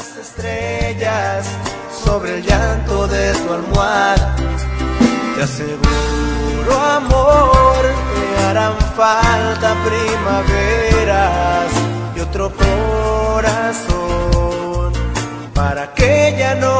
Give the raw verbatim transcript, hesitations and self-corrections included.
las estrellas sobre el llanto de tu almohada. Te aseguro, amor, que harán falta primaveras y otro corazón para que ya no